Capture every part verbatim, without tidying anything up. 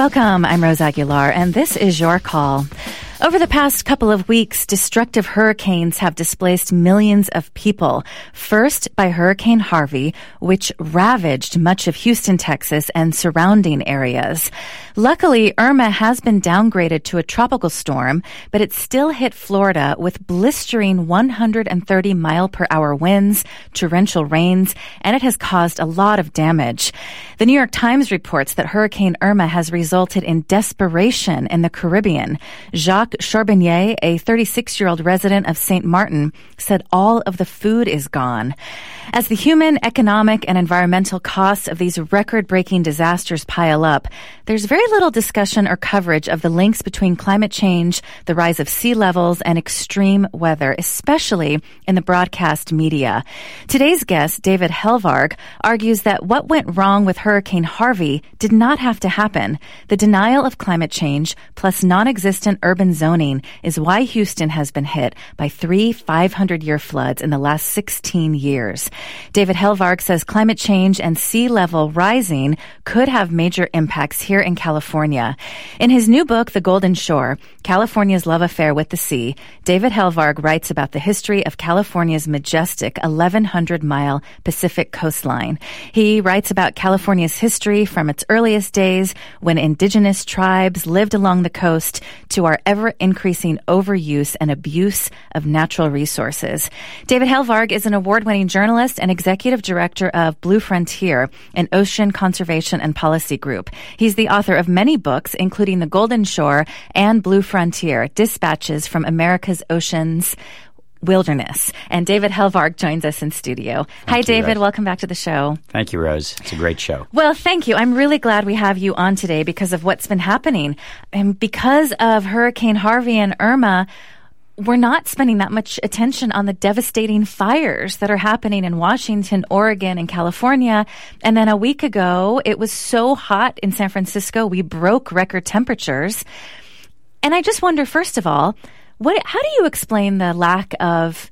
Welcome. I'm Rose Aguilar, and this is Your Call. Over the past couple of weeks, destructive hurricanes have displaced millions of people. First by Hurricane Harvey, which ravaged much of Houston, Texas, and surrounding areas. Luckily, Irma has been downgraded to a tropical storm, but it still hit Florida with blistering one hundred thirty mile per hour winds, torrential rains, and it has caused a lot of damage. The New York Times reports that Hurricane Irma has resulted in desperation in the Caribbean. Jacques Charbonnier, a thirty-six-year-old resident of Saint Martin, said all of the food is gone. As the human, economic, and environmental costs of these record-breaking disasters pile up, there's very little discussion or coverage of the links between climate change, the rise of sea levels, and extreme weather, especially in the broadcast media. Today's guest, David Helvarg, argues that what went wrong with Hurricane Harvey did not have to happen. The denial of climate change plus non-existent urban zoning is why Houston has been hit by three five hundred year floods in the last sixteen years. David Helvarg says climate change and sea level rising could have major impacts here in California. In his new book, The Golden Shore, California's Love Affair with the Sea, David Helvarg writes about the history of California's majestic eleven hundred mile Pacific coastline. He writes about California's history from its earliest days when indigenous tribes lived along the coast to our ever-increasing overuse and abuse of natural resources. David Helvarg is an award-winning journalist and executive director of Blue Frontier, an ocean conservation and policy group. He's the author of many books, including The Golden Shore and Blue Frontier, Dispatches from America's Oceans Wilderness. And David Helvarg joins us in studio. Thank Hi, you, David. Rose. Welcome back to the show. Thank you, Rose. It's a great show. Well, thank you. I'm really glad we have you on today because of what's been happening. And because of Hurricane Harvey and Irma, we're not spending that much attention on the devastating fires that are happening in Washington, Oregon, and California. And then a week ago, it was so hot in San Francisco, we broke record temperatures. And I just wonder, first of all, what, how do you explain the lack of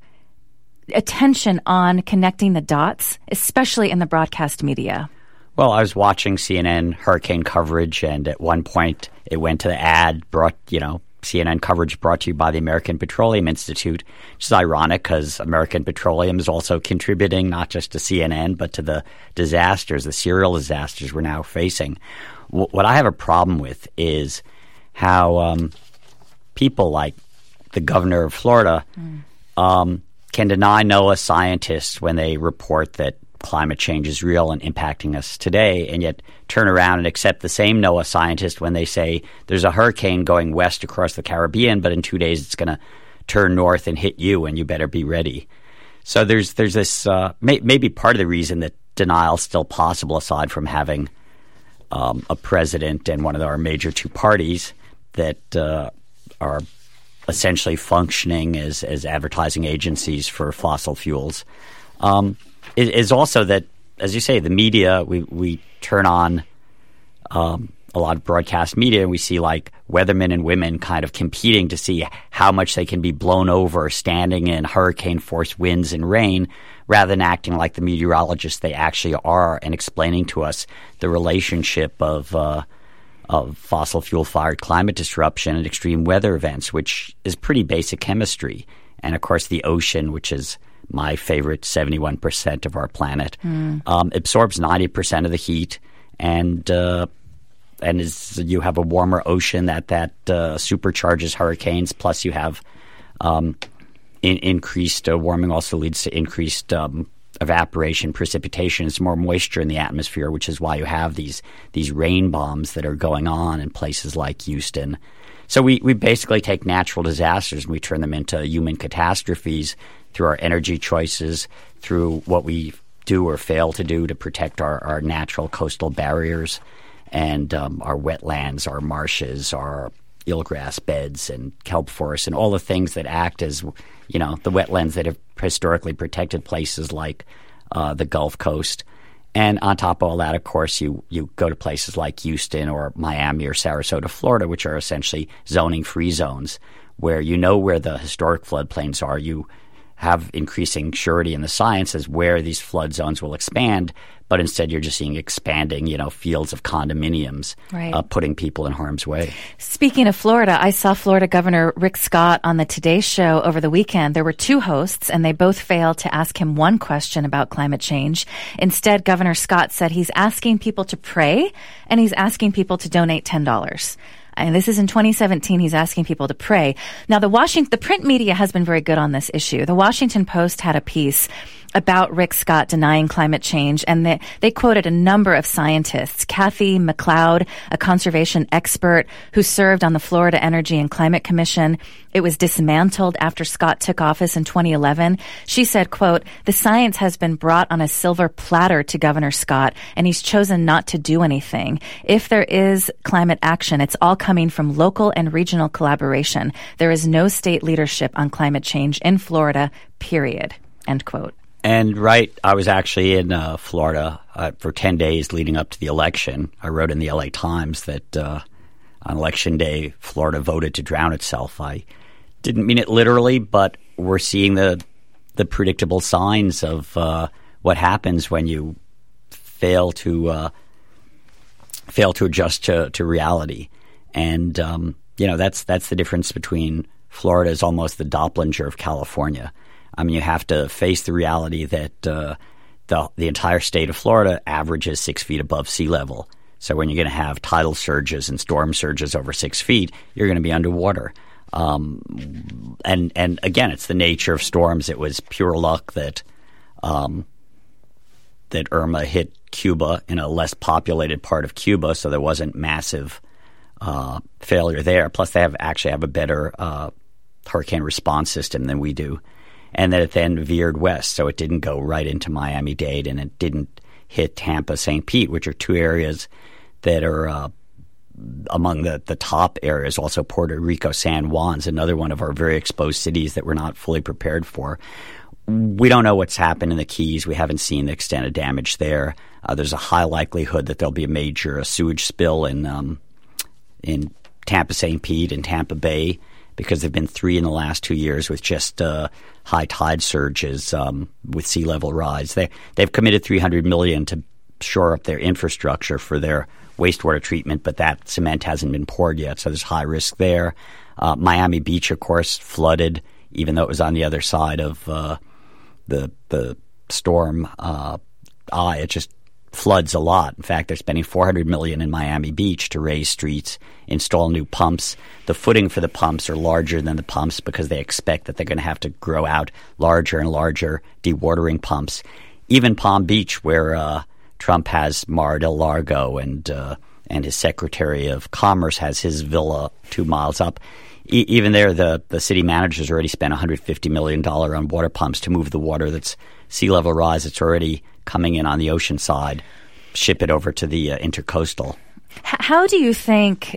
attention on connecting the dots, especially in the broadcast media? Well, I was watching C N N hurricane coverage, and at one point it went to the ad brought, you know, C N N coverage brought to you by the American Petroleum Institute, which is ironic because American Petroleum is also contributing not just to C N N, but to the disasters, the serial disasters we're now facing. W- what I have a problem with is how um, people like the governor of Florida mm. um, can deny NOAA scientists when they report that climate change is real and impacting us today, and yet turn around and accept the same NOAA scientist when they say there's a hurricane going west across the Caribbean, but in two days it's going to turn north and hit you, and you better be ready. So there's there's this uh, may, maybe part of the reason that denial is still possible, aside from having um, a president and one of our major two parties that uh, are essentially functioning as, as advertising agencies for fossil fuels. Um, it is also that, as you say, the media, we, we turn on um, a lot of broadcast media and we see like weathermen and women kind of competing to see how much they can be blown over standing in hurricane-force winds and rain, rather than acting like the meteorologists they actually are and explaining to us the relationship of uh, of fossil fuel-fired climate disruption and extreme weather events, which is pretty basic chemistry. And, of course, the ocean, which is my favorite seventy-one percent of our planet, mm. um, absorbs ninety percent of the heat. And uh, and is, you have a warmer ocean that, that uh, supercharges hurricanes, plus you have um, in, increased uh, warming also leads to increased um evaporation, precipitation. There's more moisture in the atmosphere, which is why you have these these rain bombs that are going on in places like Houston. So we, we basically take natural disasters and we turn them into human catastrophes through our energy choices, through what we do or fail to do to protect our, our natural coastal barriers and um, our wetlands, our marshes, our eelgrass beds and kelp forests and all the things that act as, you know, the wetlands that have historically protected places like uh, the Gulf Coast. And on top of all that, of course, you, you go to places like Houston or Miami or Sarasota, Florida, which are essentially zoning-free zones where you know where the historic floodplains are. You have increasing surety in the science as where these flood zones will expand, but instead you're just seeing expanding, you know, fields of condominiums, right. uh, putting people in harm's way. Speaking of Florida, I saw Florida Governor Rick Scott on the Today Show over the weekend. There were two hosts, and they both failed to ask him one question about climate change. Instead, Governor Scott said he's asking people to pray, and he's asking people to donate ten dollars. And this is in twenty seventeen. He's asking people to pray. Now, the Washington, the print media has been very good on this issue. The Washington Post had a piece about Rick Scott denying climate change, and they, they quoted a number of scientists. Kathy McLeod, a conservation expert who served on the Florida Energy and Climate Commission. It was dismantled after Scott took office in twenty eleven. She said, quote, "The science has been brought on a silver platter to Governor Scott, and he's chosen not to do anything. If there is climate action, it's all coming from local and regional collaboration. There is no state leadership on climate change in Florida, period," end quote. And right, I was actually in uh, Florida uh, for ten days leading up to the election. I wrote in the L A Times that uh, on Election Day, Florida voted to drown itself. I didn't mean it literally, but we're seeing the the predictable signs of uh, what happens when you fail to uh, fail to adjust to, to reality. And um, you know, that's that's the difference between Florida is almost the Doppelganger of California. I mean, you have to face the reality that uh, the the entire state of Florida averages six feet above sea level. So when you're going to have tidal surges and storm surges over six feet, you're going to be underwater. Um, and and again, it's the nature of storms. It was pure luck that um, that Irma hit Cuba in a less populated part of Cuba, so there wasn't massive uh, failure there. Plus, they have actually have a better uh, hurricane response system than we do. And then it then veered west, so it didn't go right into Miami-Dade, and it didn't hit Tampa, Saint Pete, which are two areas that are uh, among the, the top areas. Also, Puerto Rico, San Juan's another one of our very exposed cities that we're not fully prepared for. We don't know what's happened in the Keys. We haven't seen the extent of damage there. Uh, there's a high likelihood that there'll be a major a sewage spill in um, in Tampa, Saint Pete, and Tampa Bay, because there have been three in the last two years with just uh, high tide surges um, with sea level rise. They, they've committed three hundred million dollars to shore up their infrastructure for their wastewater treatment, but that cement hasn't been poured yet, so there's high risk there. Uh, Miami Beach, of course, flooded, even though it was on the other side of uh, the the storm uh, eye. It just floods a lot. In fact, they're spending four hundred million dollars in Miami Beach to raise streets, install new pumps. The footing for the pumps are larger than the pumps because they expect that they're going to have to grow out larger and larger dewatering pumps. Even Palm Beach, where uh, Trump has Mar-a-Lago and uh, and his Secretary of Commerce has his villa two miles up. E- even there, the, the city managers already spent one hundred fifty million dollars on water pumps to move the water that's sea level rise. It's already coming in on the ocean side, ship it over to the uh, intercoastal. How do you think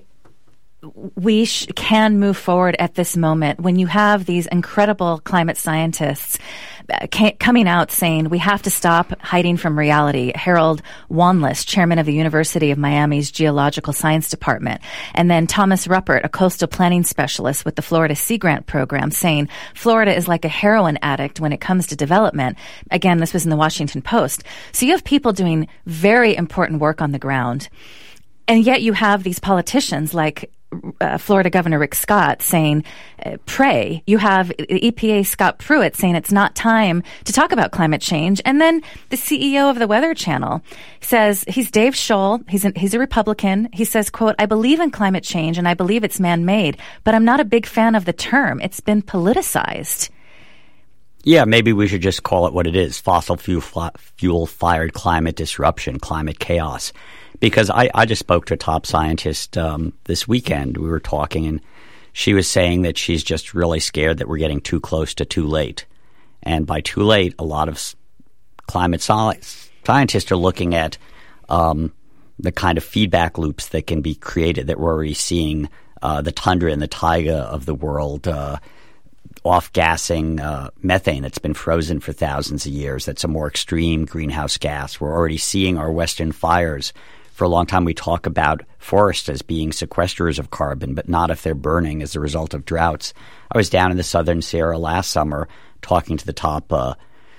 we sh- can move forward at this moment when you have these incredible climate scientists ca- coming out saying we have to stop hiding from reality? Harold Wanless, chairman of the University of Miami's Geological Science Department, and then Thomas Ruppert, a coastal planning specialist with the Florida Sea Grant Program, saying Florida is like a heroin addict when it comes to development. Again, this was in the Washington Post. So you have people doing very important work on the ground, and yet you have these politicians like Uh, Florida Governor Rick Scott saying, uh, pray. You have E P A Scott Pruitt saying it's not time to talk about climate change. And then the C E O of the Weather Channel says, he's Dave Scholl, he's, an, he's a Republican. He says, quote, "I believe in climate change and I believe it's man-made, but I'm not a big fan of the term. It's been politicized." Yeah, maybe we should just call it what it is, fossil fuel, fuel-fired climate disruption, climate chaos. Because I, I just spoke to a top scientist um, this weekend. We were talking, and she was saying that she's just really scared that we're getting too close to too late. And by too late, a lot of climate scientists are looking at um, the kind of feedback loops that can be created, that we're already seeing uh, the tundra and the taiga of the world uh, off-gassing uh, methane that's been frozen for thousands of years. That's a more extreme greenhouse gas. We're already seeing our western fires. For a long time, we talk about forests as being sequesters of carbon, but not if they're burning as a result of droughts. I was down in the southern Sierra last summer. talking to the top uh,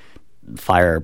fire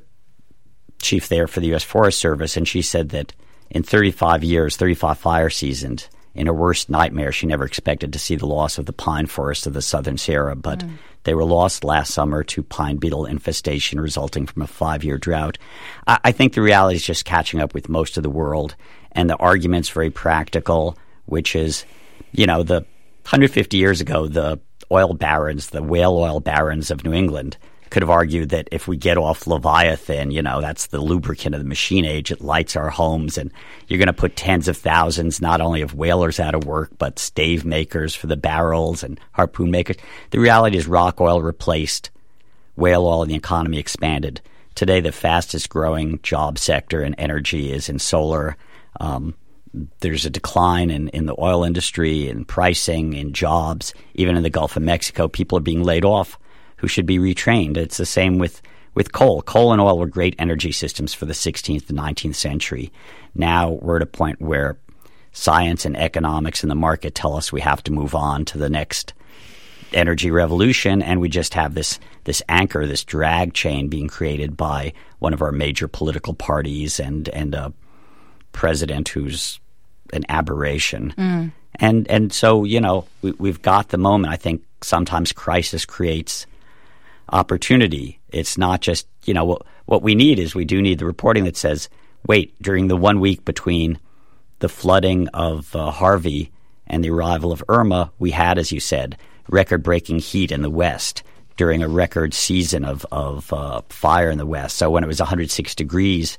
chief there for the U S Forest Service, and she said that in thirty-five years, thirty-five fire seasons, in her worst nightmare, she never expected to see the loss of the pine forest of the Southern Sierra, but mm. they were lost last summer to pine beetle infestation resulting from a five-year drought. I, I think the reality is just catching up with most of the world, and the argument's very practical, which is, you know, the one hundred fifty years ago, the oil barons, the whale oil barons of New England could have argued that if we get off Leviathan, you know, that's the lubricant of the machine age, it lights our homes, and you're going to put tens of thousands not only of whalers out of work, but stave makers for the barrels and harpoon makers. The reality is rock oil replaced whale oil and the economy expanded. Today, the fastest growing job sector in energy is in solar. Um, there's a decline in, in the oil industry, in pricing, in jobs. Even in the Gulf of Mexico, people are being laid off who should be retrained. It's the same with, with coal. Coal and oil were great energy systems for the sixteenth and nineteenth century. Now we're at a point where science and economics and the market tell us we have to move on to the next energy revolution, and we just have this this anchor, this drag chain being created by one of our major political parties and, and a president who's an aberration. Mm. And and so, you know, we, we've got the moment. I think sometimes crisis creates opportunity. It's not just, you know, what, what we need is we do need the reporting that says, wait, during the one week between the flooding of uh, Harvey and the arrival of Irma, we had, as you said, record-breaking heat in the West during a record season of, of uh, fire in the West. So when it was one hundred six degrees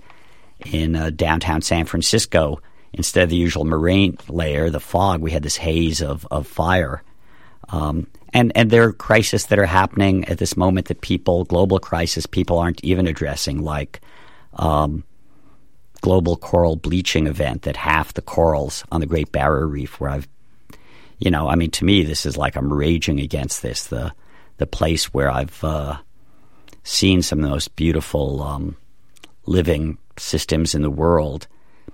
in uh, downtown San Francisco, instead of the usual moraine layer, the fog, we had this haze of, of fire. Um, and, and there are crises that are happening at this moment that people, global crisis, people aren't even addressing, like um, global coral bleaching event that half the corals on the Great Barrier Reef, where I've, you know, I mean, to me, this is like I'm raging against this, the the place where I've uh, seen some of the most beautiful um, living systems in the world,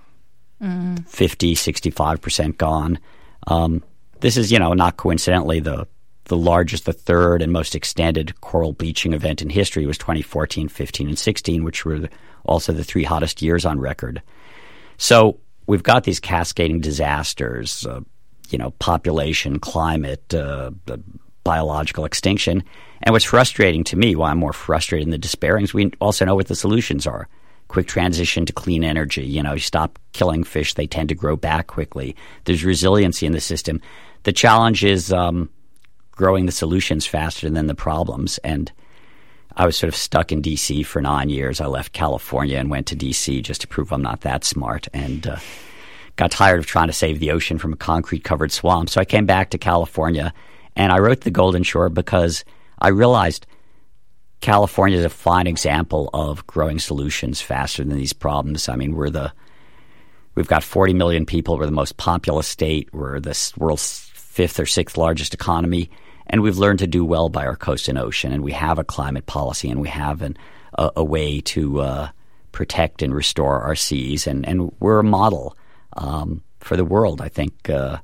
mm. fifty, sixty-five percent gone. Um, this is, you know, not coincidentally the the largest, the third and most extended coral bleaching event in history was twenty fourteen, fifteen, and sixteen, which were also the three hottest years on record. So we've got these cascading disasters, uh, you know, population, climate, uh, biological extinction. And what's frustrating to me, why I'm more frustrated than the despairing, is we also know what the solutions are. Quick transition to clean energy. You know, you stop killing fish, they tend to grow back quickly. There's resiliency in the system. The challenge is um, growing the solutions faster than the problems. And I was sort of stuck in D C for nine years. I left California and went to D C just to prove I'm not that smart, and uh, got tired of trying to save the ocean from a concrete-covered swamp. So I came back to California, and I wrote The Golden Shore because I realized California is a fine example of growing solutions faster than these problems. I mean, we're the we've got forty million people. We're the most populous state. We're the world's fifth or sixth largest economy, and we've learned to do well by our coast and ocean. And we have a climate policy, and we have an, a, a way to uh, protect and restore our seas, and, and we're a model um, for the world. I think uh,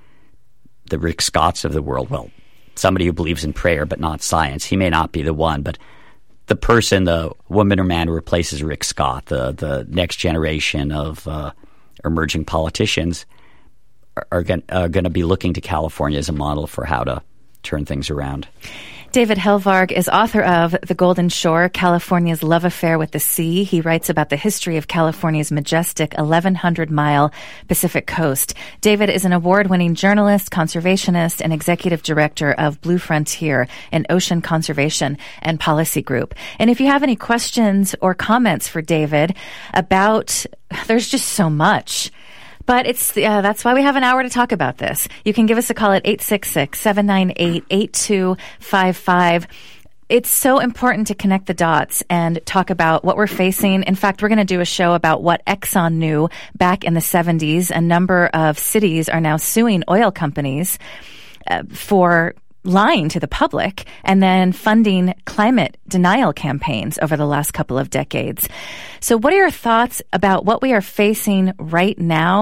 the Rick Scotts of the world, well, somebody who believes in prayer but not science. He may not be the one, but the person, the woman or man who replaces Rick Scott, the the next generation of uh, emerging politicians are, are going uh, to be looking to California as a model for how to turn things around. David Helvarg is author of The Golden Shore, California's Love Affair with the Sea. He writes about the history of California's majestic eleven hundred mile Pacific coast. David is an award-winning journalist, conservationist, and executive director of Blue Frontier, an ocean conservation and policy group. And if you have any questions or comments for David about, there's just so much. But it's uh, that's why we have an hour to talk about this. You can give us a call at eight six six, seven nine eight, eight two five five. It's so important to connect the dots and talk about what we're facing. In fact, we're going to do a show about what Exxon knew back in the seventies. A number of cities are now suing oil companies uh, for lying to the public and then funding climate denial campaigns over the last couple of decades. So what are your thoughts about what we are facing right now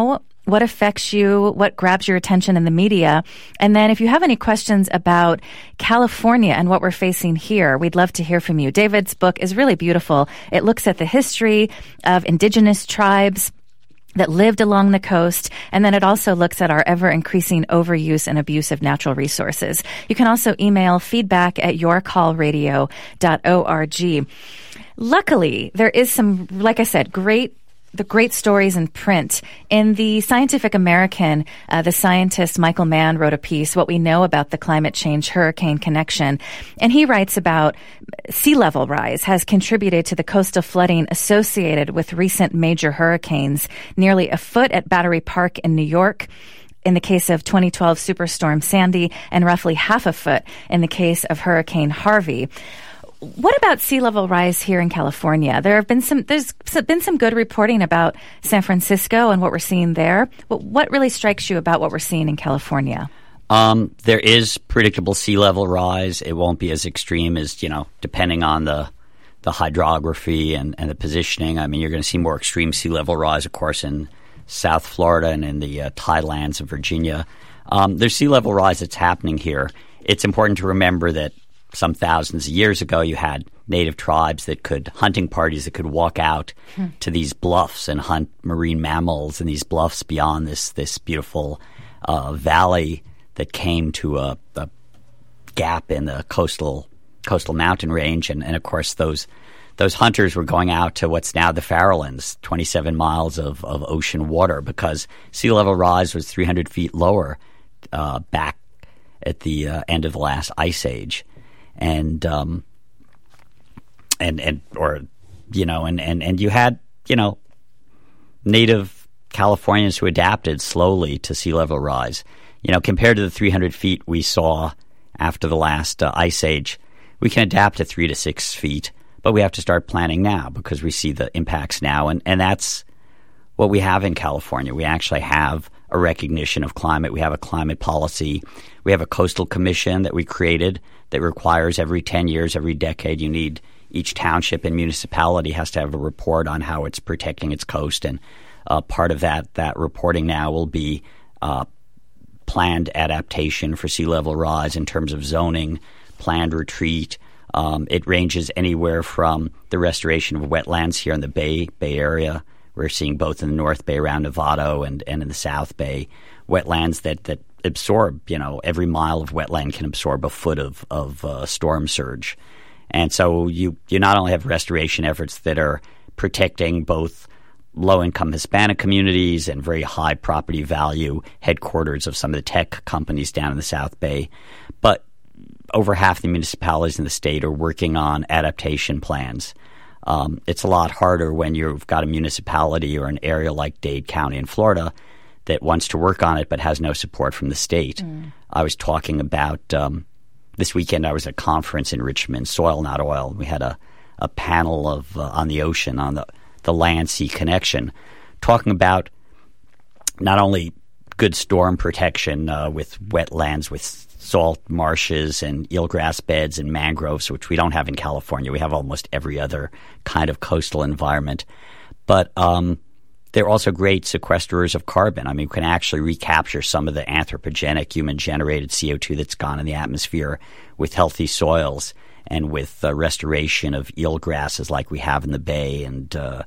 what affects you, what grabs your attention in the media. And then if you have any questions about California and what we're facing here, we'd love to hear from you. David's book is really beautiful. It looks at the history of indigenous tribes that lived along the coast, and then it also looks at our ever-increasing overuse and abuse of natural resources. You can also email feedback at your call radio dot org. Luckily, there is some, like I said, great the great stories in print. In the Scientific American, uh, the scientist Michael Mann wrote a piece, What We Know About the Climate Change Hurricane Connection. And he writes about sea level rise has contributed to the coastal flooding associated with recent major hurricanes, nearly a foot at Battery Park in New York, in the case of twenty twelve Superstorm Sandy, and roughly half a foot in the case of Hurricane Harvey. What about sea level rise here in California? There have been some, there's been some good reporting about San Francisco and what we're seeing there. But what really strikes you about what we're seeing in California? Um, there is predictable sea level rise. It won't be as extreme as, you know, depending on the the hydrography and, and the positioning. I mean, you're going to see more extreme sea level rise, of course, in South Florida and in the uh, tidelands of Virginia. Um, there's sea level rise that's happening here. It's important to remember that some thousands of years ago, you had native tribes that could, hunting parties that could walk out hmm. to these bluffs and hunt marine mammals in these bluffs beyond this this beautiful uh, valley that came to a, a gap in the coastal coastal mountain range. And, and of course, those those hunters were going out to what's now the Farallones, twenty-seven miles of, of ocean water, because sea level rise was three hundred feet lower uh, back at the uh, end of the last ice age. And, um, and, and, or, you know, and, and, and you had, you know, native Californians who adapted slowly to sea level rise. You know, compared to the three hundred feet we saw after the last uh, ice age, we can adapt to three to six feet, but we have to start planning now because we see the impacts now. And, and that's what we have in California. We actually have a recognition of climate. We have a climate policy. We have a coastal commission that we created that requires every ten years, every decade, you need each township and municipality has to have a report on how it's protecting its coast. And uh, part of that that reporting now will be uh, planned adaptation for sea level rise in terms of zoning, planned retreat. Um, it ranges anywhere from the restoration of wetlands here in the Bay Bay Area. We're seeing both in the North Bay around Novato and, and in the South Bay, wetlands that, that absorb, you know, every mile of wetland can absorb a foot of, of uh, storm surge. And so you, you not only have restoration efforts that are protecting both low-income Hispanic communities and very high property value headquarters of some of the tech companies down in the South Bay, but over half the municipalities in the state are working on adaptation plans. Um, it's a lot harder when you've got a municipality or an area like Dade County in Florida that wants to work on it but has no support from the state. Mm. I was talking about um, this weekend I was at a conference in Richmond, Soil Not Oil. We had a, a panel of uh, on the ocean, on the, the land-sea connection, talking about not only good storm protection uh, with wetlands, with salt marshes and eelgrass beds and mangroves, which we don't have in California. We have almost every other kind of coastal environment. But um, they're also great sequesterers of carbon. I mean, we can actually recapture some of the anthropogenic human-generated C O two that's gone in the atmosphere with healthy soils and with uh, restoration of eelgrasses like we have in the Bay and uh,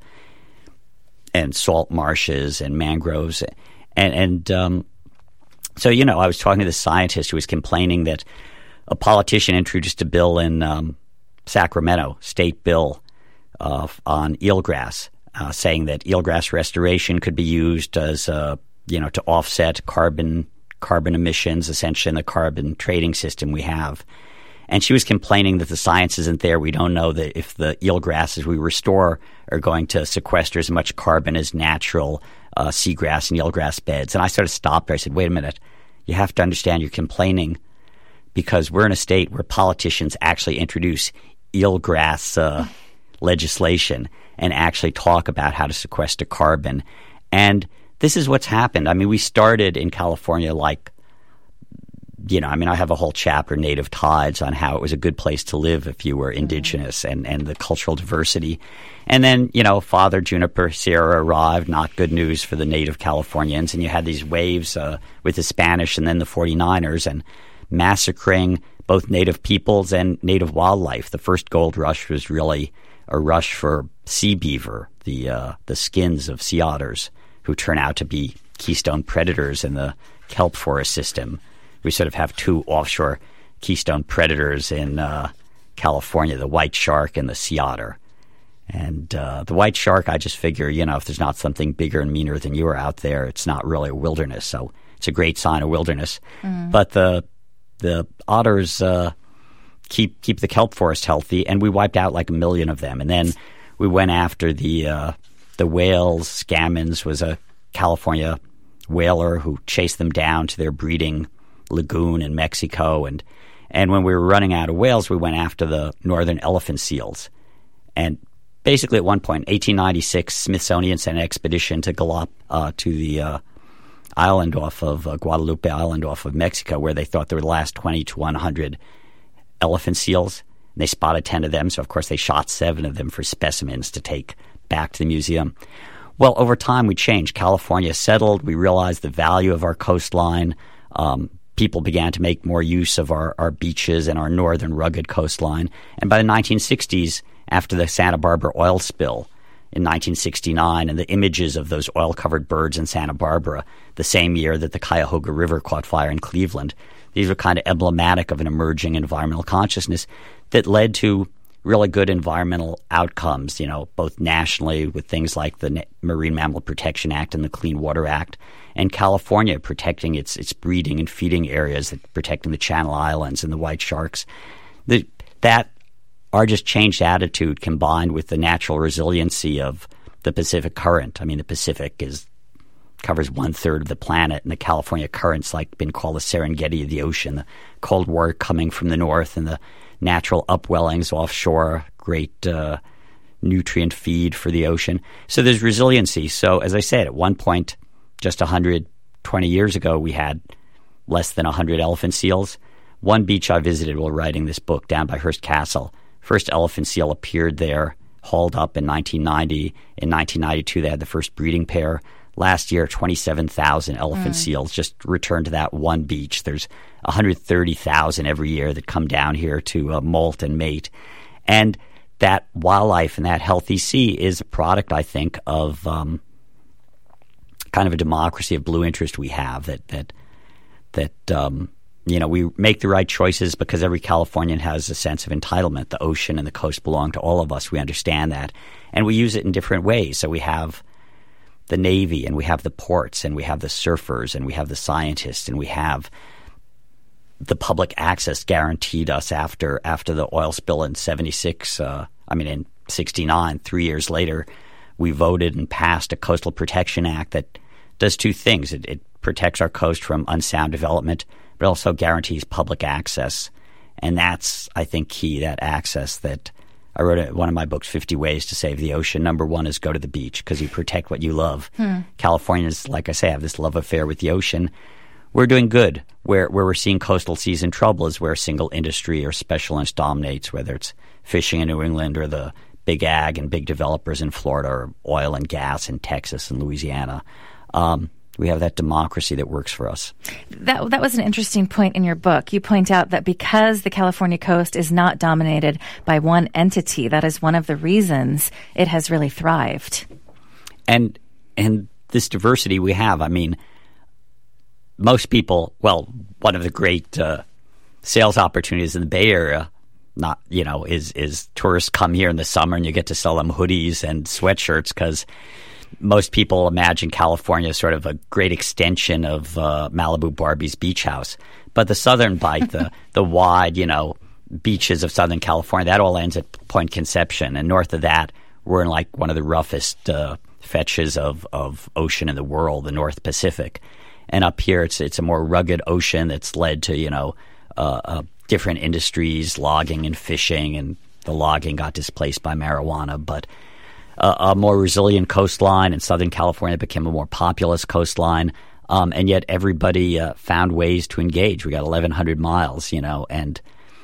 and salt marshes and mangroves. And, and um, so, you know, I was talking to the scientist who was complaining that a politician introduced a bill in um, Sacramento, state bill uh, on eelgrass, uh, saying that eelgrass restoration could be used as, uh, you know, to offset carbon carbon emissions, essentially in the carbon trading system we have. And she was complaining that the science isn't there. We don't know that if the eelgrasses we restore are going to sequester as much carbon as natural uh, seagrass and eelgrass beds. And I sort of stopped her. I said, wait a minute. You have to understand you're complaining because we're in a state where politicians actually introduce eelgrass uh, legislation and actually talk about how to sequester carbon. And this is what's happened. I mean, we started in California like you know, I mean, I have a whole chapter, Native Tides, on how it was a good place to live if you were indigenous, mm-hmm. and, and the cultural diversity. And then, you know, Father Juniper Sierra arrived, not good news for the native Californians. And you had these waves uh, with the Spanish and then the forty-niners and massacring both native peoples and native wildlife. The first gold rush was really a rush for sea beaver, the uh, the skins of sea otters, who turn out to be keystone predators in the kelp forest system. We sort of have two offshore keystone predators in uh, California, the white shark and the sea otter. And uh, the white shark, I just figure, you know, if there's not something bigger and meaner than you are out there, it's not really a wilderness. So it's a great sign of wilderness. Mm. But the the otters uh, keep keep the kelp forest healthy, and we wiped out like a million of them. And then we went after the uh, the whales. Scammons was a California whaler who chased them down to their breeding lagoon in Mexico. And, and when we were running out of whales, we went after the northern elephant seals. And basically at one point, eighteen ninety-six, Smithsonian sent an expedition to Galap, uh, to the uh, island off of uh, Guadalupe Island off of Mexico, where they thought there were the last twenty to one hundred elephant seals. And they spotted ten of them, so of course they shot seven of them for specimens to take back to the museum. Well, over time we changed. California settled. We realized the value of our coastline. Um, people began to make more use of our, our beaches and our northern rugged coastline. And by the nineteen sixties, after the Santa Barbara oil spill in nineteen sixty-nine and the images of those oil-covered birds in Santa Barbara, the same year that the Cuyahoga River caught fire in Cleveland, these were kind of emblematic of an emerging environmental consciousness that led to really good environmental outcomes, you know, both nationally with things like the Marine Mammal Protection Act and the Clean Water Act, and California protecting its its breeding and feeding areas, protecting the Channel Islands and the white sharks. The, that our just changed attitude combined with the natural resiliency of the Pacific Current. I mean, the Pacific is covers one-third of the planet, and the California Current's like been called the Serengeti of the ocean, the Cold War coming from the north and the natural upwellings offshore, great uh, nutrient feed for the ocean. So there's resiliency. So as I said, at one point, just one hundred twenty years ago, we had less than one hundred elephant seals. One beach I visited while writing this book down by Hearst Castle, first elephant seal appeared there, hauled up in nineteen ninety. In nineteen ninety-two, they had the first breeding pair. Last year, twenty-seven thousand elephant mm. seals just returned to that one beach. There's one hundred thirty thousand every year that come down here to uh, molt and mate. And that wildlife and that healthy sea is a product, I think, of um, kind of a democracy of blue interest we have, that, that, that um, you know, we make the right choices because every Californian has a sense of entitlement. The ocean and the coast belong to all of us. We understand that. And we use it in different ways. So we have the Navy, and we have the ports, and we have the surfers, and we have the scientists, and we have the public access guaranteed us after after the oil spill in seventy-six. Uh, I mean, in sixty-nine, three years later, we voted and passed a Coastal Protection Act that does two things. It, it protects our coast from unsound development, but also guarantees public access. And that's, I think, key, that access that I wrote a, one of my books, fifty Ways to Save the Ocean. Number one is go to the beach because you protect what you love. Hmm. Californians, like I say, have this love affair with the ocean. We're doing good. Where where we're seeing coastal seas in trouble is where single industry or specialist dominates, whether it's fishing in New England or the big ag and big developers in Florida or oil and gas in Texas and Louisiana. Um, we have that democracy that works for us. That that was an interesting point in your book. You point out that because the California coast is not dominated by one entity, that is one of the reasons it has really thrived. And and this diversity we have, I mean, most people, well, one of the great uh, sales opportunities in the Bay Area, not you know, is is tourists come here in the summer and you get to sell them hoodies and sweatshirts because most people imagine California as sort of a great extension of uh, Malibu Barbie's beach house. But the southern bight, the, the wide, you know, beaches of Southern California, that all ends at Point Conception. And north of that, we're in like one of the roughest uh, fetches of, of ocean in the world, the North Pacific. And up here, it's it's a more rugged ocean that's led to, you know, uh, uh, different industries, logging and fishing, and the logging got displaced by marijuana. But Uh, a more resilient coastline, and Southern California became a more populous coastline. Um, and yet everybody uh, found ways to engage. We got eleven hundred miles, you know, and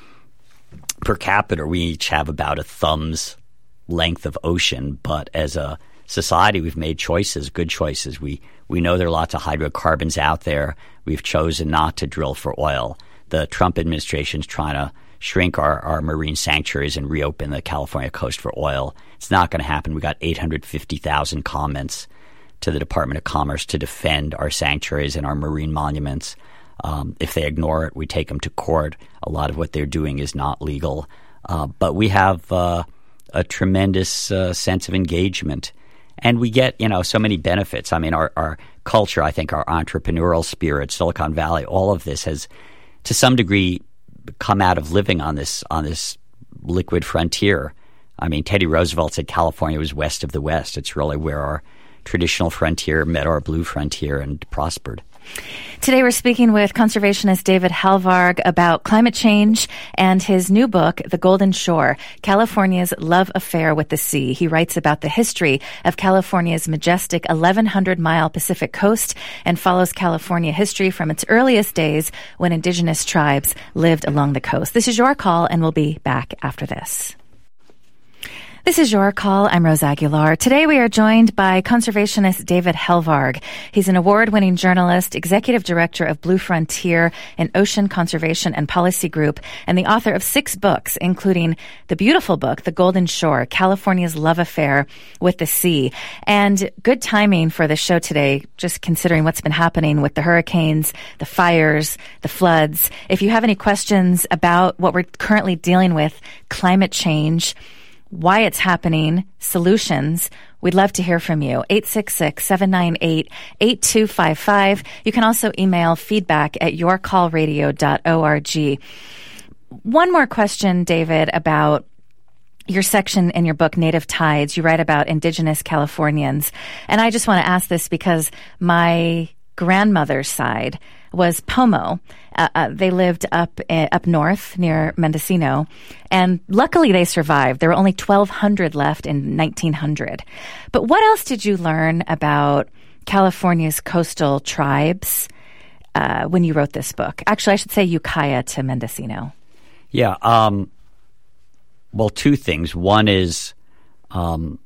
per capita we each have about a thumb's length of ocean. But as a society, we've made choices, good choices. We we know there are lots of hydrocarbons out there. We've chosen not to drill for oil. The Trump administration's trying to shrink our, our marine sanctuaries and reopen the California coast for oil. It's not going to happen. We got eight hundred fifty thousand comments to the Department of Commerce to defend our sanctuaries and our marine monuments. Um, if they ignore it, we take them to court. A lot of what they're doing is not legal. Uh, but we have uh, a tremendous uh, sense of engagement. And we get, you know, so many benefits. I mean, our, our culture, I think our entrepreneurial spirit, Silicon Valley, all of this has, to some degree, come out of living on this on this liquid frontier. I mean, Teddy Roosevelt said California was west of the West. It's really where our traditional frontier met our blue frontier and prospered. Today we're speaking with conservationist David Helvarg about climate change and his new book, The Golden Shore, California's Love Affair with the Sea. He writes about the history of California's majestic eleven hundred mile Pacific coast and follows California history from its earliest days when indigenous tribes lived along the coast. This is Your Call, and we'll be back after this. This is Your Call. I'm Rose Aguilar. Today we are joined by conservationist David Helvarg. He's an award-winning journalist, executive director of Blue Frontier, an ocean conservation and policy group, and the author of six books, including the beautiful book, The Golden Shore, California's Love Affair with the Sea. And good timing for the show today, just considering what's been happening with the hurricanes, the fires, the floods. If you have any questions about what we're currently dealing with, climate change, why it's happening, solutions, we'd love to hear from you. eight six six, seven nine eight, eight two five five. You can also email feedback at your call radio dot org. One more question, David, about your section in your book, Native Tides. You write about indigenous Californians. And I just want to ask this because my grandmother's side was Pomo. Uh, uh, they lived up uh, up north near Mendocino, and luckily they survived. There were only twelve hundred left in nineteen hundred. But what else did you learn about California's coastal tribes uh, when you wrote this book? Actually, I should say Ukiah to Mendocino. Yeah. Um, well, two things. One is um,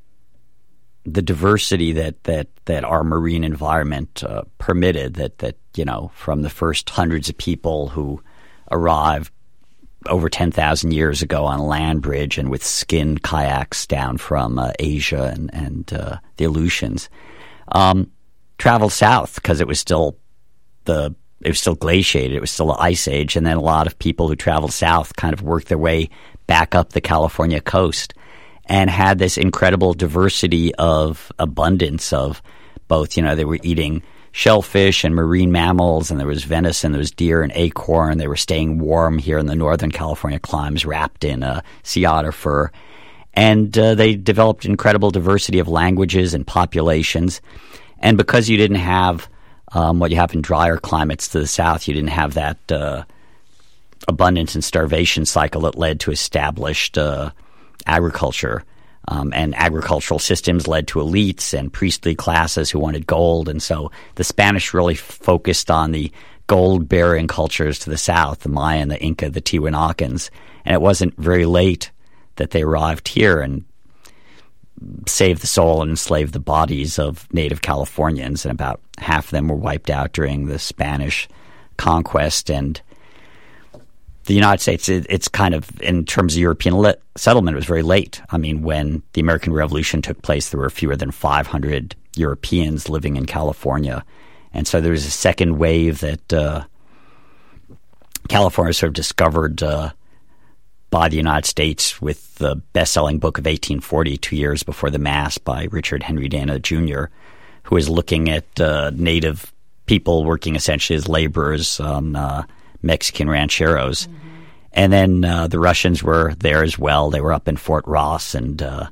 the diversity that, that, that our marine environment uh, permitted, that, that, you know, from the first hundreds of people who arrived over ten thousand years ago on a land bridge and with skin kayaks down from uh, Asia and, and uh, the Aleutians, um, traveled south because it was still the it was still glaciated, it was still an ice age, and then a lot of people who traveled south kind of worked their way back up the California coast and had this incredible diversity of abundance of both, you know, they were eating shellfish and marine mammals, and there was venison, there was deer and acorn. They were staying warm here in the Northern California climes, wrapped in uh, sea otter fur. And uh, they developed incredible diversity of languages and populations. And because you didn't have um, what you have in drier climates to the south, you didn't have that uh, abundance and starvation cycle that led to established uh, agriculture. Um, and agricultural systems led to elites and priestly classes who wanted gold. And so the Spanish really focused on the gold-bearing cultures to the south, the Mayan, the Inca, the Tiwanakans. And it wasn't very late that they arrived here and saved the soul and enslaved the bodies of native Californians. And about half of them were wiped out during the Spanish conquest. And the United States, it, it's kind of, in terms of European le- settlement, it was very late. I mean, when the American Revolution took place, there were fewer than five hundred Europeans living in California. And so there was a second wave that uh, California sort of discovered uh, by the United States with the best-selling book of eighteen forty, two years before the mass, by Richard Henry Dana Junior, who was looking at uh, native people working essentially as laborers on uh, Mexican rancheros. Mm-hmm. And then uh, the Russians were there as well. They were up in Fort Ross and uh,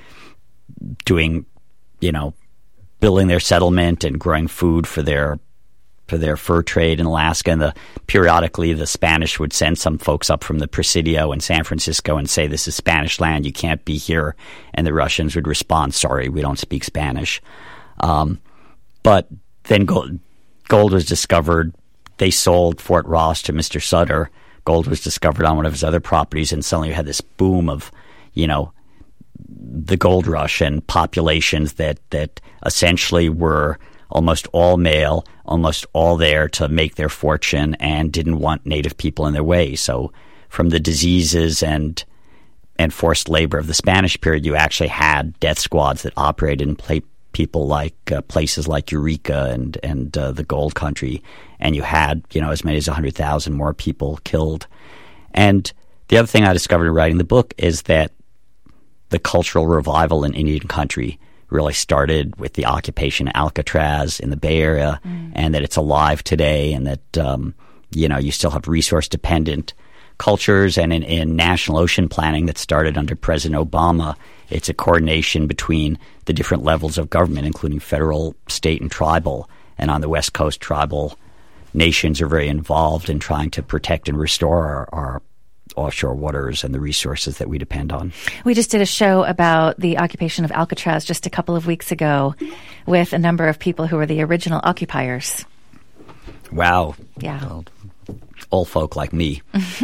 doing, you know, building their settlement and growing food for their for their fur trade in Alaska. And the, periodically the Spanish would send some folks up from the Presidio in San Francisco and say, this is Spanish land, you can't be here. And the Russians would respond, sorry, we don't speak Spanish. Um, but then go, gold was discovered. They sold Fort Ross to Mister Sutter. Gold was discovered on one of his other properties, and suddenly you had this boom of, you know, the gold rush and populations that, that essentially were almost all male, almost all there to make their fortune, and didn't want native people in their way. So from the diseases and and forced labor of the Spanish period, you actually had death squads that operated in pla- people like uh, places like Eureka and and uh, the Gold Country, and you had, you know, as many as one hundred thousand more people killed. And the other thing I discovered in writing the book is that the cultural revival in Indian country really started with the occupation of Alcatraz in the Bay Area, mm. and that it's alive today, and that um, you know, you still have resource-dependent cultures. And in, in national ocean planning that started under President Obama, it's a coordination between the different levels of government, including federal, state, and tribal. And on the West Coast, tribal nations are very involved in trying to protect and restore our, our offshore waters and the resources that we depend on. We just did a show about the occupation of Alcatraz just a couple of weeks ago with a number of people who were the original occupiers. Wow. Yeah. Well, old folk like me.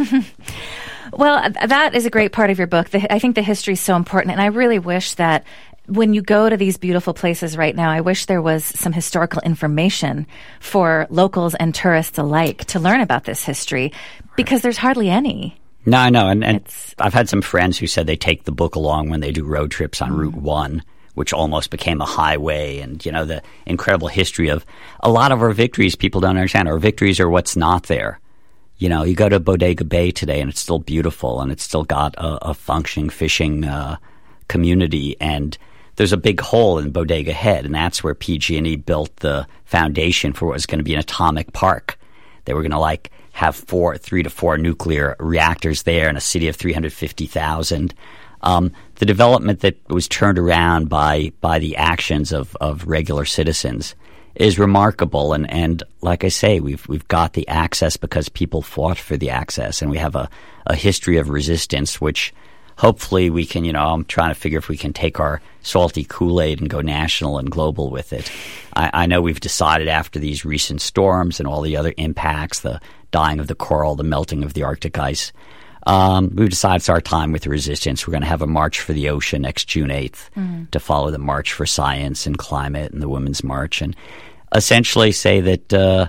Well, that is a great part of your book. The, I think the history is so important, and I really wish that when you go to these beautiful places right now, I wish there was some historical information for locals and tourists alike to learn about this history, because there's hardly any. No, I know. And, and I've had some friends who said they take the book along when they do road trips on mm. Route one, which almost became a highway. And, you know, the incredible history of a lot of our victories, people don't understand. Our victories are what's not there. You know, you go to Bodega Bay today and it's still beautiful, and it's still got a, a functioning fishing uh, community. And there's a big hole in Bodega Head, and that's where P G and E built the foundation for what was going to be an atomic park. They were going to, like, have four, three to four nuclear reactors there in a city of three hundred fifty thousand. Um, the development that was turned around by by the actions of, of regular citizens is remarkable. And, and like I say, we've we've got the access because people fought for the access, and we have a, a history of resistance, which hopefully we can, you know, I'm trying to figure if we can take our salty Kool-Aid and go national and global with it. I, I know we've decided after these recent storms and all the other impacts, the dying of the coral, the melting of the Arctic ice, um, we've decided it's our time with the resistance. We're going to have a March for the Ocean next June eighth mm-hmm. to follow the March for Science and Climate and the Women's March, and essentially say that uh,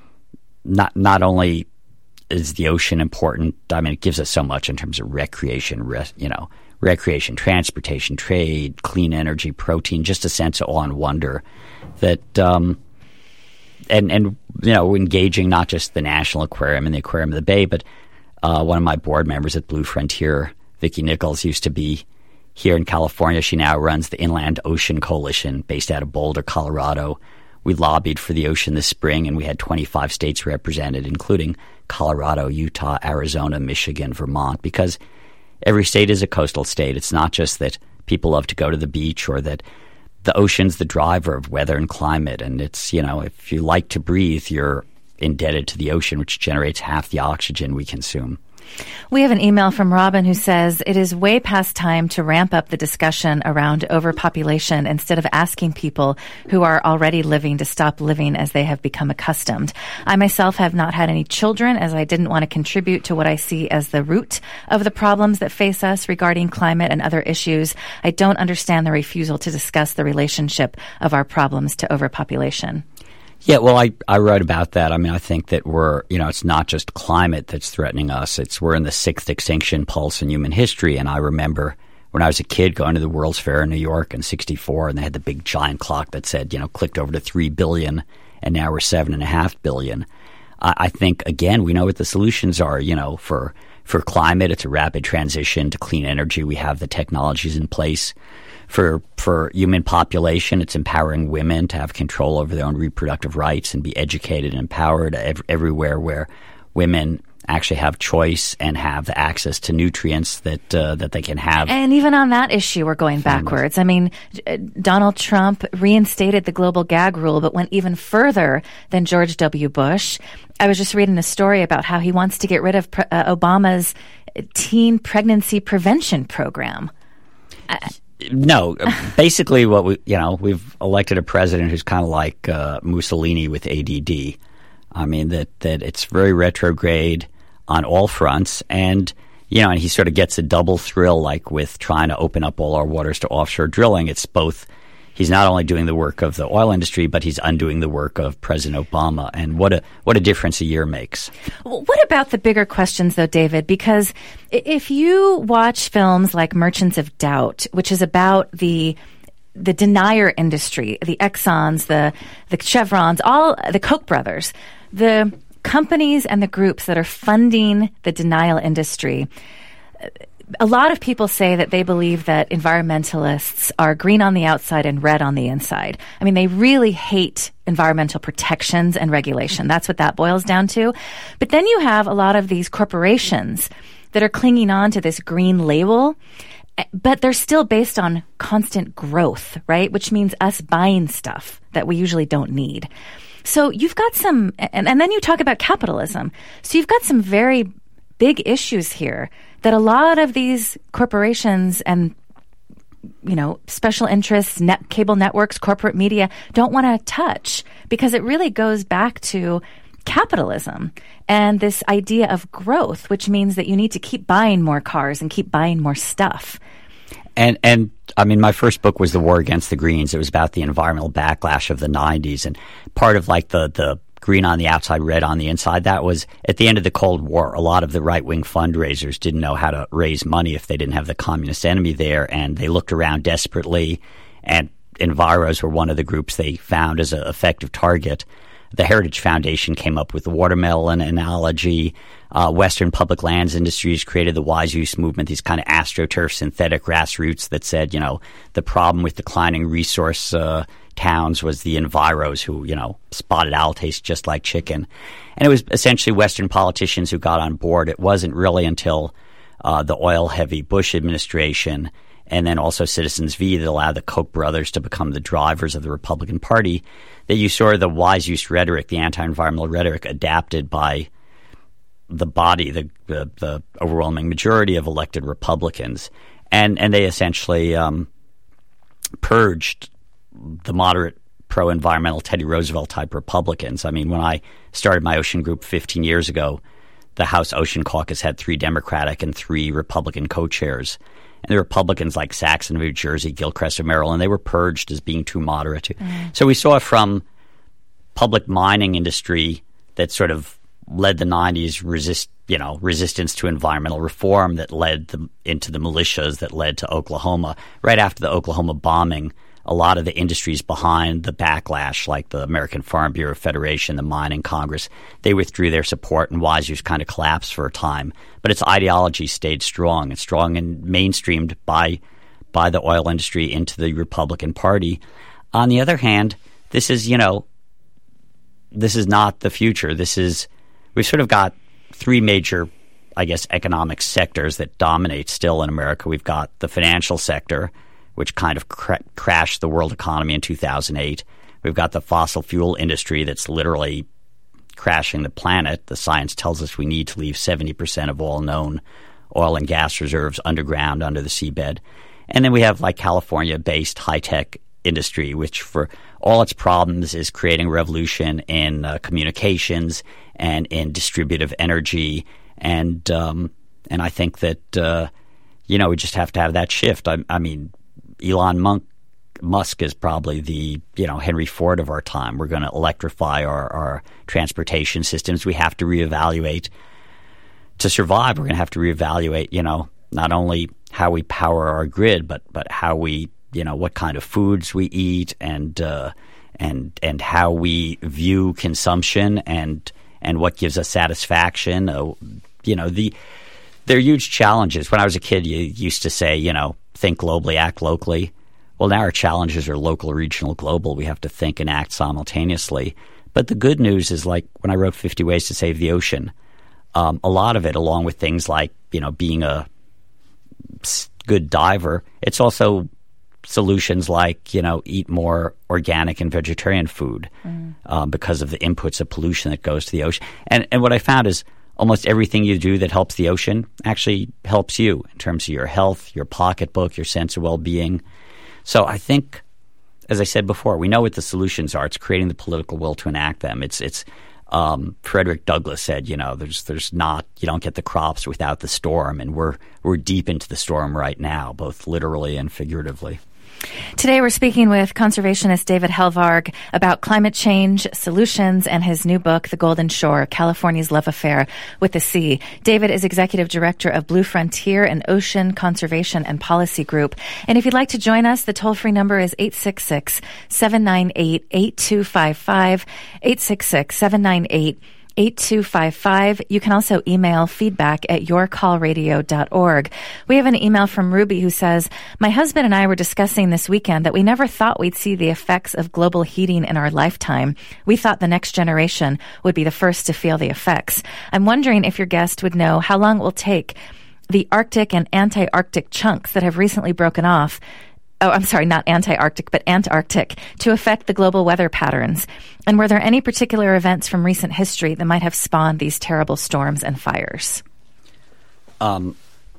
not not only is the ocean important, I mean, it gives us so much in terms of recreation, re- you know, recreation, transportation, trade, clean energy, protein, just a sense of awe and wonder that, um, and, and, you know, engaging not just the National Aquarium and the Aquarium of the Bay, but uh, one of my board members at Blue Frontier, Vicki Nichols, used to be here in California. She now runs the Inland Ocean Coalition based out of Boulder, Colorado. We lobbied for the ocean this spring, and we had twenty-five states represented, including Colorado, Utah, Arizona, Michigan, Vermont, because every state is a coastal state. It's not just that people love to go to the beach, or that the ocean's the driver of weather and climate. And it's, you know, if you like to breathe, you're indebted to the ocean, which generates half the oxygen we consume. We have an email from Robin who says, it is way past time to ramp up the discussion around overpopulation instead of asking people who are already living to stop living as they have become accustomed. I myself have not had any children, as I didn't want to contribute to what I see as the root of the problems that face us regarding climate and other issues. I don't understand the refusal to discuss the relationship of our problems to overpopulation. Yeah, well, I, I wrote about that. I mean, I think that we're, you know, it's not just climate that's threatening us. It's we're in the sixth extinction pulse in human history. And I remember when I was a kid going to the World's Fair in New York in sixty-four, and they had the big giant clock that said, you know, clicked over to three billion, and now we're seven and a half billion. I, I think, again, we know what the solutions are, you know, for, for climate. It's a rapid transition to clean energy. We have the technologies in place. For for human population, it's empowering women to have control over their own reproductive rights and be educated and empowered ev- everywhere where women actually have choice and have the access to nutrients that uh, that they can have. And even on that issue, we're going backwards. I mean, Donald Trump reinstated the global gag rule, but went even further than George W. Bush. I was just reading a story about how he wants to get rid of uh, Obama's teen pregnancy prevention program. I- No, basically, what we you know we've elected a president who's kind of like uh, Mussolini with A D D. I mean that that it's very retrograde on all fronts, and you know, and he sort of gets a double thrill, like with trying to open up all our waters to offshore drilling. It's both. He's not only doing the work of the oil industry, but he's undoing the work of President Obama. And what a what a difference a year makes. What about the bigger questions, though, David? Because if you watch films like Merchants of Doubt, which is about the the denier industry, the Exxons, the the Chevrons, all the Koch brothers, the companies and the groups that are funding the denial industry, a lot of people say that they believe that environmentalists are green on the outside and red on the inside. I mean, they really hate environmental protections and regulation. That's what that boils down to. But then you have a lot of these corporations that are clinging on to this green label, but they're still based on constant growth, right? Which means us buying stuff that we usually don't need. So you've got some, and, and then you talk about capitalism. So you've got some very big issues here that a lot of these corporations and, you know, special interests, net, cable networks, corporate media don't want to touch, because it really goes back to capitalism and this idea of growth, which means that you need to keep buying more cars and keep buying more stuff. And, and I mean, my first book was The War Against the Greens. It was about the environmental backlash of the nineties. And part of like the, the green on the outside, red on the inside, that was at the end of the Cold War. A lot of the right-wing fundraisers didn't know how to raise money if they didn't have the communist enemy there. And they looked around desperately. And Enviros were one of the groups they found as an effective target. The Heritage Foundation came up with the watermelon analogy. Uh, Western Public Lands Industries created the wise use movement, these kind of astroturf synthetic grassroots that said, you know, the problem with declining resource uh, towns was the Enviros who, you know, spotted owl tastes just like chicken. And it was essentially Western politicians who got on board. It wasn't really until uh, the oil-heavy Bush administration and then also Citizens V that allowed the Koch brothers to become the drivers of the Republican Party, that you saw the wise use rhetoric, the anti-environmental rhetoric, adapted by the body, the, the, the overwhelming majority of elected Republicans. And, and they essentially um, purged the moderate pro-environmental Teddy Roosevelt-type Republicans. I mean, when I started my Ocean Group fifteen years ago, the House Ocean Caucus had three Democratic and three Republican co-chairs. And the Republicans like Saxon of New Jersey, Gilchrist of Maryland, they were purged as being too moderate. Mm. So we saw from public mining industry that sort of led the nineties resist, you know, resistance to environmental reform that led them into the militias that led to Oklahoma. Right after the Oklahoma bombing, a lot of the industries behind the backlash, like the American Farm Bureau Federation, the Mining Congress, they withdrew their support, and wise use kind of collapsed for a time. But its ideology stayed strong. It's strong and mainstreamed by by the oil industry into the Republican Party. On the other hand, this is, you know, this is not the future. This is, we've sort of got three major, I guess, economic sectors that dominate still in America. We've got the financial sector, which kind of cra- crashed the world economy in two thousand eight. We've got the fossil fuel industry that's literally crashing the planet. The science tells us we need to leave seventy percent of all known oil and gas reserves underground under the seabed. And then we have like California-based high-tech industry, which for all its problems is creating a revolution in uh, communications and in distributive energy. And um, and I think that, uh, you know, we just have to have that shift. I, I mean, Elon Musk, Musk is probably the, you know, Henry Ford of our time. We're going to electrify our, our transportation systems. We have to reevaluate to survive. We're going to have to reevaluate, you know, not only how we power our grid, but but how we, you know, what kind of foods we eat, and uh, and and how we view consumption, and and what gives us satisfaction. Uh, you know, the they're huge challenges. When I was a kid, you used to say, you know, think globally, act locally. Well, now our challenges are local, regional, global. We have to think and act simultaneously. But the good news is, like when I wrote fifty Ways to Save the Ocean, um, a lot of it, along with things like, you know, being a good diver, it's also solutions like, you know, eat more organic and vegetarian food mm. um, because of the inputs of pollution that goes to the ocean. And, and what I found is almost everything you do that helps the ocean actually helps you in terms of your health, your pocketbook, your sense of well-being. So I think, as I said before, we know what the solutions are. It's creating the political will to enact them. It's it's um, Frederick Douglass said, you know, there's there's not you don't get the crops without the storm, and we're we're deep into the storm right now, both literally and figuratively. Today we're speaking with conservationist David Helvarg about climate change solutions and his new book, The Golden Shore, California's Love Affair with the Sea. David is executive director of Blue Frontier, an ocean conservation and policy group. And if you'd like to join us, the toll-free number is eight six six, seven nine eight, eight two five five, eight six six, seven nine eight, eight two five five. You can also email feedback at your call radio dot org. We have an email from Ruby who says, my husband and I were discussing this weekend that we never thought we'd see the effects of global heating in our lifetime. We thought the next generation would be the first to feel the effects. I'm wondering if your guest would know how long it will take the Arctic and anti-Arctic chunks that have recently broken off Oh, I'm sorry, not anti-Arctic, but Antarctic, to affect the global weather patterns? And were there any particular events from recent history that might have spawned these terrible storms and fires? Um,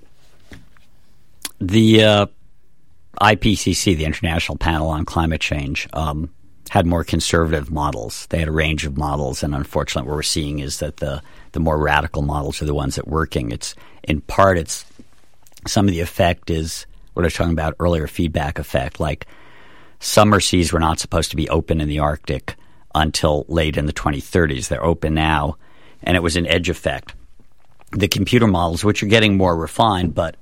the uh, I P C C, the International Panel on Climate Change, um, had more conservative models. They had a range of models, and unfortunately what we're seeing is that the, the more radical models are the ones that are working. It's, in part, it's some of the effect is what I was talking about earlier, feedback effect, like summer seas were not supposed to be open in the Arctic until late in the twenty thirties. They're open now, and it was an edge effect. The computer models, which are getting more refined, but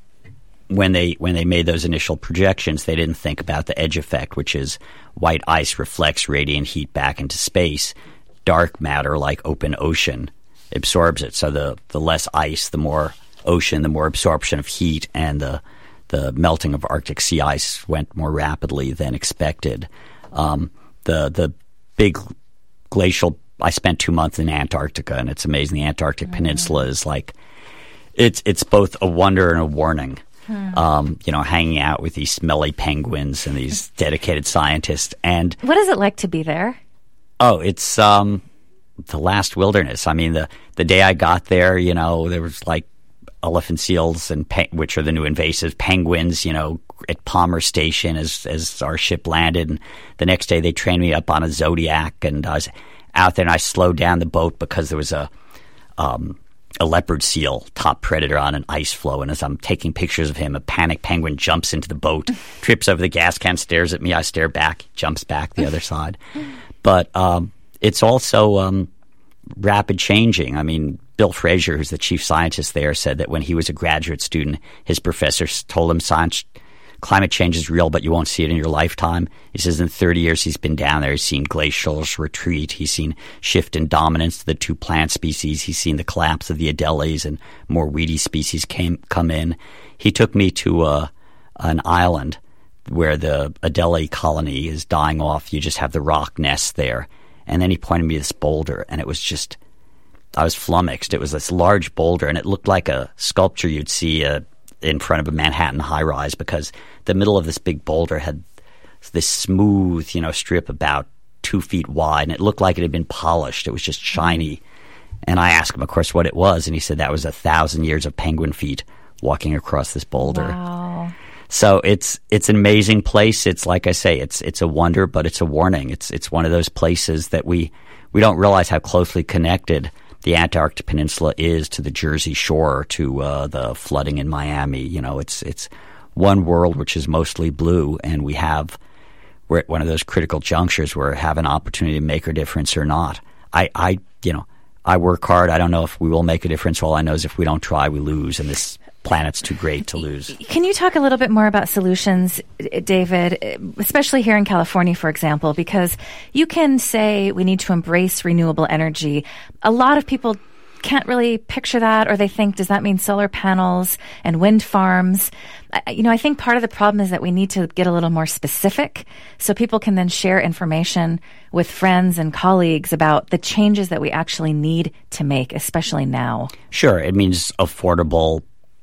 when they when they made those initial projections, they didn't think about the edge effect, which is white ice reflects radiant heat back into space. Dark matter, like open ocean, absorbs it. So the, the less ice, the more ocean, the more absorption of heat, and the The melting of Arctic sea ice went more rapidly than expected. Um, the the big glacial. I spent two months in Antarctica, and it's amazing. The Antarctic mm-hmm. Peninsula is like it's it's both a wonder and a warning. Hmm. Um, you know, hanging out with these smelly penguins and these dedicated scientists. And what is it like to be there? Oh, it's um, the last wilderness. I mean, the the day I got there, you know, there was like elephant seals, and pe- which are the new invasive penguins, you know, at Palmer Station as as our ship landed. And the next day they trained me up on a Zodiac, and I was out there and I slowed down the boat because there was a um, a leopard seal, top predator, on an ice floe. And as I'm taking pictures of him, a panicked penguin jumps into the boat, trips over the gas can, stares at me. I stare back, jumps back the other side. But um, it's also um, rapid changing. I mean, Bill Fraser, who's the chief scientist there, said that when he was a graduate student, his professor told him science, climate change is real, but you won't see it in your lifetime. He says in thirty years he's been down there. He's seen glacials retreat. He's seen shift in dominance to the two plant species. He's seen the collapse of the Adelies, and more weedy species came come in. He took me to uh, an island where the Adelie colony is dying off. You just have the rock nests there. And then he pointed me to this boulder, and it was just... I was flummoxed. It was this large boulder, and it looked like a sculpture you'd see uh, in front of a Manhattan high-rise, because the middle of this big boulder had this smooth, you know, strip about two feet wide, and it looked like it had been polished. It was just shiny. And I asked him, of course, what it was, and he said that was a thousand years of penguin feet walking across this boulder. Wow. So it's it's an amazing place. It's like I say, it's it's a wonder, but it's a warning. It's it's one of those places that we we don't realize how closely connected the Antarctic Peninsula is to the Jersey Shore, to uh, the flooding in Miami. You know, it's it's one world which is mostly blue, and we have we're at one of those critical junctures where we have an opportunity to make a difference or not. I, I you know, I work hard. I don't know if we will make a difference. All I know is if we don't try, we lose, and this planet's too great to lose. Can you talk a little bit more about solutions, David, especially here in California, for example, because you can say we need to embrace renewable energy. A lot of people can't really picture that, or they think, does that mean solar panels and wind farms? You know, I think part of the problem is that we need to get a little more specific so people can then share information with friends and colleagues about the changes that we actually need to make, especially now. Sure. It means affordable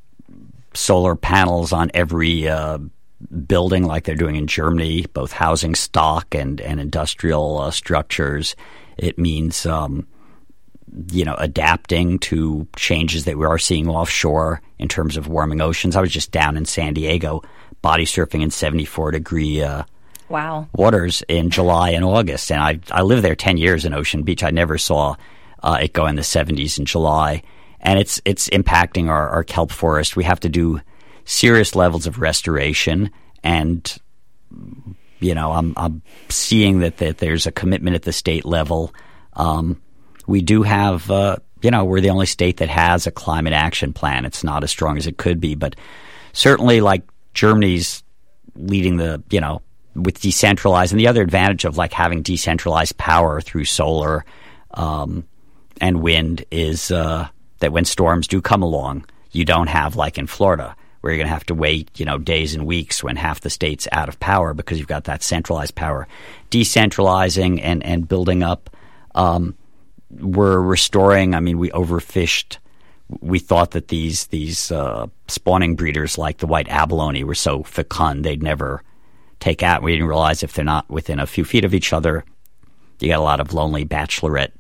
solar panels on every uh, building like they're doing in Germany, both housing stock and, and industrial uh, structures. It means um, you know, adapting to changes that we are seeing offshore in terms of warming oceans. I was just down in San Diego body surfing in seventy-four degree uh, wow. waters in July and August. And I, I lived there ten years in Ocean Beach. I never saw uh, it go in the seventies in July. And it's it's impacting our, our kelp forest. We have to do serious levels of restoration. And, you know, I'm, I'm seeing that, that there's a commitment at the state level. Um, we do have, uh, you know, we're the only state that has a climate action plan. It's not as strong as it could be, but certainly like Germany's leading the, you know, with decentralized, and the other advantage of like having decentralized power through solar um, and wind is uh, that when storms do come along, you don't have like in Florida where you're going to have to wait, you know, days and weeks when half the state's out of power because you've got that centralized power. Decentralizing and, and building up. Um, we're restoring. I mean, we overfished. We thought that these these uh, spawning breeders like the white abalone were so fecund they'd never take out. We didn't realize if they're not within a few feet of each other, you got a lot of lonely bachelorette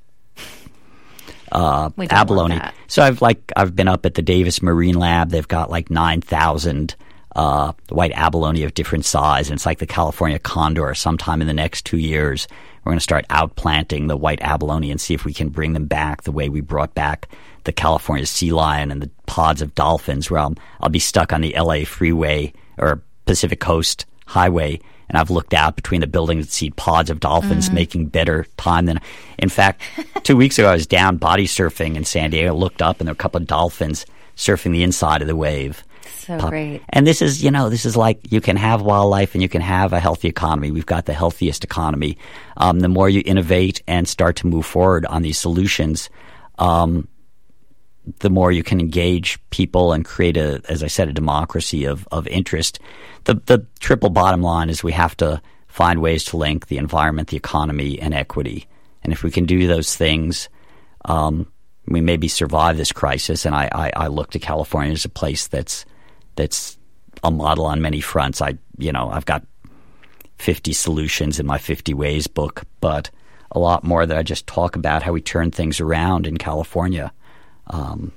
uh, abalone. So I've like I've been up at the Davis Marine Lab. They've got like nine thousand uh, white abalone of different size, and it's like the California condor. Sometime in the next two years, we're going to start outplanting the white abalone and see if we can bring them back the way we brought back the California sea lion and the pods of dolphins, where I'll, I'll be stuck on the L A freeway or Pacific Coast highway, and I've looked out between the buildings and see pods of dolphins mm-hmm. making better time than. In fact, two weeks ago I was down body surfing in San Diego, looked up, and there were a couple of dolphins surfing the inside of the wave. So Pop. Great. And this is, you know, this is like you can have wildlife and you can have a healthy economy. We've got the healthiest economy. Um, the more you innovate and start to move forward on these solutions, um, the more you can engage people and create a, as I said, a democracy of, of interest. The the triple bottom line is we have to find ways to link the environment, the economy, and equity. And if we can do those things, um, we maybe survive this crisis. And I, I, I look to California as a place that's that's a model on many fronts. I, you know, I've got fifty solutions in my fifty Ways book, but a lot more that I just talk about how we turn things around in California. Um,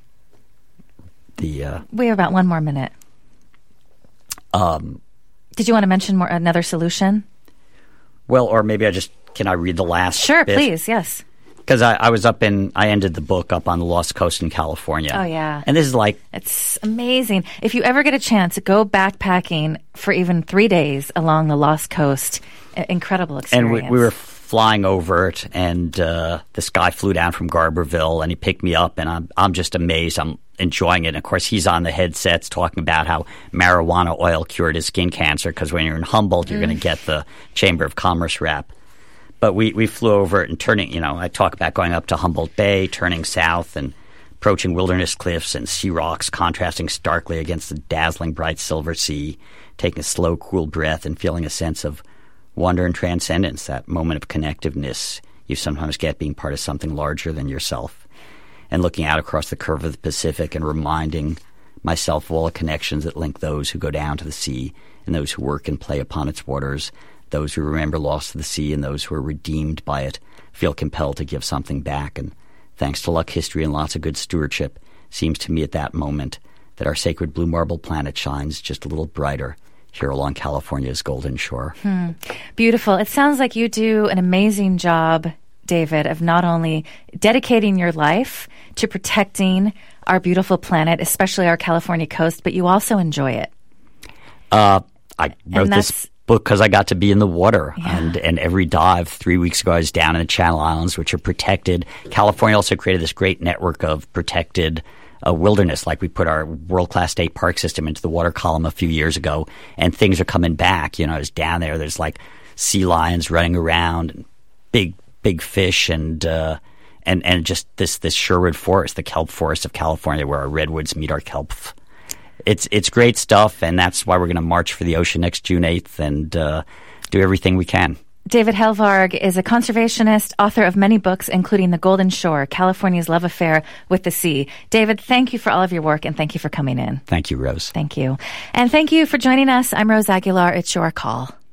the uh, we have about one more minute. Um, Did you want to mention more another solution? Well, or maybe I just can I read the last? Sure, bit? Please. Yes. Because I, I was up in, I ended the book up on the Lost Coast in California. Oh, yeah. And this is like... It's amazing. If you ever get a chance, go backpacking for even three days along the Lost Coast. Incredible experience. And we, we were flying over it, and uh, this guy flew down from Garberville, and he picked me up, and I'm, I'm just amazed. I'm enjoying it. And, of course, he's on the headsets talking about how marijuana oil cured his skin cancer, because when you're in Humboldt, you're mm. going to get the Chamber of Commerce rap. But we, we flew over it and turning, you know, I talk about going up to Humboldt Bay, turning south and approaching wilderness cliffs and sea rocks contrasting starkly against the dazzling bright silver sea, taking a slow, cool breath and feeling a sense of wonder and transcendence, that moment of connectiveness you sometimes get being part of something larger than yourself. And looking out across the curve of the Pacific and reminding myself of all the connections that link those who go down to the sea and those who work and play upon its waters, those who remember lost to the sea and those who are redeemed by it, feel compelled to give something back. And thanks to luck, history, and lots of good stewardship, seems to me at that moment that our sacred blue marble planet shines just a little brighter here along California's Golden Shore. Hmm. Beautiful. It sounds like you do an amazing job, David, of not only dedicating your life to protecting our beautiful planet, especially our California coast, but you also enjoy it. Uh, I wrote this book because I got to be in the water, yeah. and, and every dive three weeks ago I was down in the Channel Islands, which are protected. California also created this great network of protected uh, wilderness. Like we put our world-class state park system into the water column a few years ago, and things are coming back. You know, I was down there. There's like sea lions running around, and big, big fish, and uh, and and just this this Sherwood Forest, the kelp forest of California, where our redwoods meet our kelp. It's it's great stuff, and that's why we're going to march for the ocean next June eighth and uh, do everything we can. David Helvarg is a conservationist, author of many books, including The Golden Shore, California's Love Affair with the Sea. David, thank you for all of your work, and thank you for coming in. Thank you, Rose. Thank you. And thank you for joining us. I'm Rose Aguilar. It's Your Call.